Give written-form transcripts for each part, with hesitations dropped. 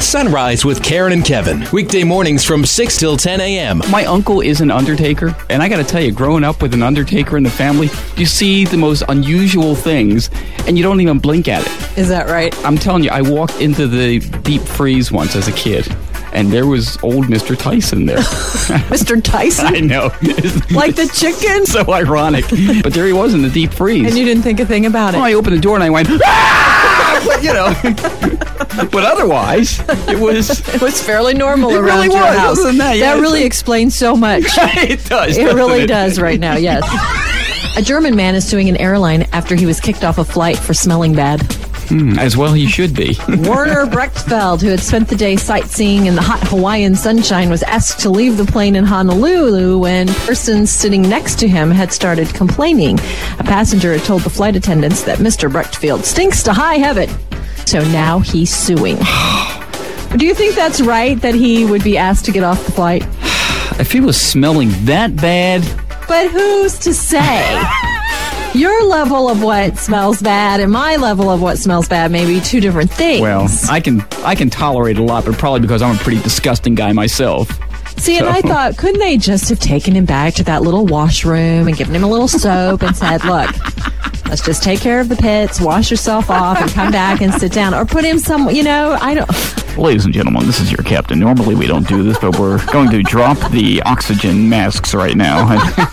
Sunrise with Karen and Kevin. Weekday mornings from 6 till 10 a.m. My uncle is an undertaker, and I got to tell you, growing up with an undertaker in the family, you see the most unusual things, and you don't even blink at it. Is that right? I'm telling you, I walked into the deep freeze once as a kid, and there was old Mr. Tyson there. Mr. Tyson? I know. Like the chicken? So ironic. But there he was in the deep freeze. And you didn't think a thing about it? Oh, I opened the door and I went, ah! But, you know. But otherwise, it was fairly normal around your house. Other than that, that really explains so much. It does. It really does right now, yes. A German man is suing an airline after he was kicked off a flight for smelling bad. As well he should be. Werner Brechtfeld, who had spent the day sightseeing in the hot Hawaiian sunshine, was asked to leave the plane in Honolulu when persons sitting next to him had started complaining. A passenger had told the flight attendants that Mr. Brechtfeld stinks to high heaven. So now he's suing. Do you think that's right that he would be asked to get off the flight? If he was smelling that bad. But who's to say? Your level of what smells bad and my level of what smells bad may be two different things. Well, I can tolerate a lot, but probably because I'm a pretty disgusting guy myself. See, and I thought, couldn't they just have taken him back to that little washroom and given him a little soap and said, look, let's just take care of the pits, wash yourself off, and come back and sit down. Or put him I don't... Ladies and gentlemen, this is your captain. Normally we don't do this, but we're going to drop the oxygen masks right now.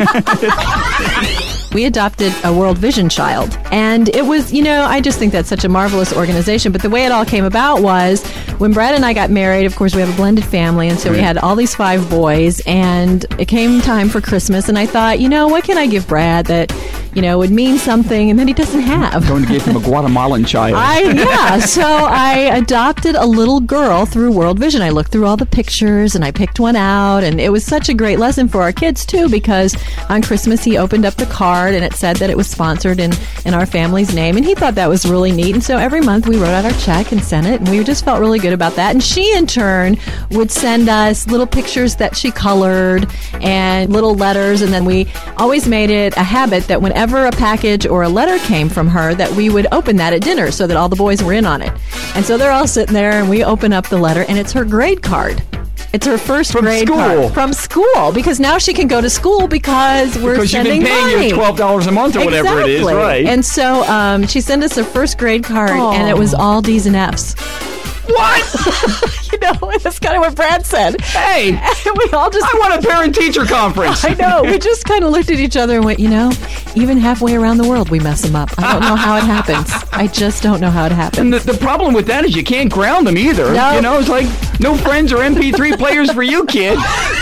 We adopted a World Vision child, and it was, I just think that's such a marvelous organization. But the way it all came about was when Brad and I got married. Of course, we have a blended family, and so we had all these 5 boys, and it came time for Christmas, and I thought, what can I give Brad that, would mean something and that he doesn't have? Going to give him a Guatemalan child. So I adopted a little girl through World Vision. I looked through all the pictures, and I picked one out, and it was such a great lesson for our kids, too, because on Christmas he opened up the card, and it said that it was sponsored in our family's name, and he thought that was really neat. And so every month we wrote out our check and sent it, and we just felt really good about that. And she, in turn, would send us little pictures that she colored and little letters, and then we always made it a habit that whenever a package or a letter came from her, that we would open that at dinner so that all the boys were in on it. And so they're all sitting there, and we open up the letter, and it's her grade card. It's her first grade card from school, because now she can go to school because sending money. Because you've been paying your $12 a month or whatever it is, right? And so she sent us her first grade card, and it was all D's and F's. What? That's kind of what Brad said. Hey, we all just... I want a parent-teacher conference. I know. We just kind of looked at each other and went, even halfway around the world, we mess them up. I don't know how it happens. I just don't know how it happens. And the problem with that is you can't ground them either. No. It's like no friends or MP3 players for you, kid.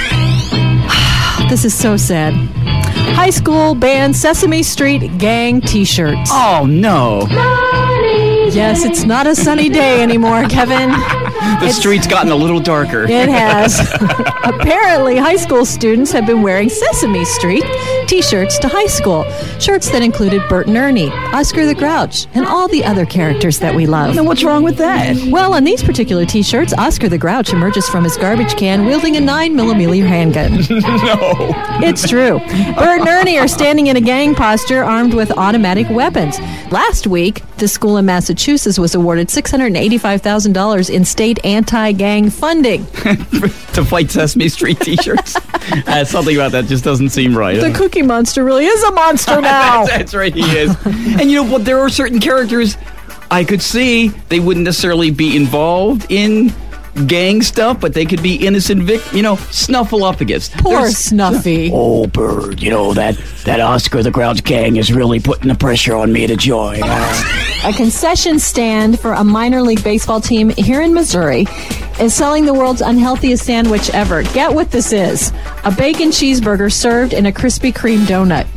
This is so sad. High school banned Sesame Street gang T-shirts. Oh, no. Yes, it's not a sunny day anymore, Kevin. The street's gotten a little darker. It has. Apparently, high school students have been wearing Sesame Street T-shirts to high school. Shirts that included Bert and Ernie, Oscar the Grouch, and all the other characters that we love. Now, what's wrong with that? Well, on these particular T-shirts, Oscar the Grouch emerges from his garbage can wielding a 9mm handgun. No. It's true. Bert and Ernie are standing in a gang posture armed with automatic weapons. Last week, the school in Massachusetts was awarded $685,000 in state anti-gang funding. To fight Sesame Street T-shirts? Something about that just doesn't seem right. The Cookie Monster really is a monster now. That's right, he is. And there are certain characters I could see they wouldn't necessarily be involved in gang stuff, but they could be innocent Snuffleupagus. Poor Snuffy. Oh, Bird, that Oscar the Grouch gang is really putting the pressure on me to join. A concession stand for a minor league baseball team here in Missouri is selling the world's unhealthiest sandwich ever. Get what this is. A bacon cheeseburger served in a Krispy Kreme donut.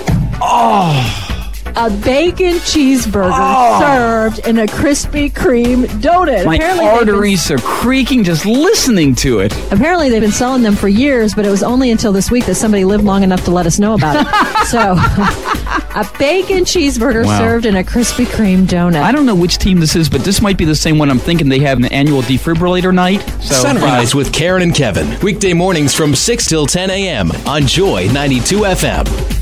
Oh! A bacon cheeseburger served in a Krispy Kreme donut. My arteries are creaking just listening to it. Apparently they've been selling them for years, but it was only until this week that somebody lived long enough to let us know about it. So, a bacon cheeseburger served in a Krispy Kreme donut. I don't know which team this is, but this might be the same one. I'm thinking they have an annual defibrillator night. Sunrise with Karen and Kevin. Weekday mornings from 6 till 10 a.m. on Joy 92 FM.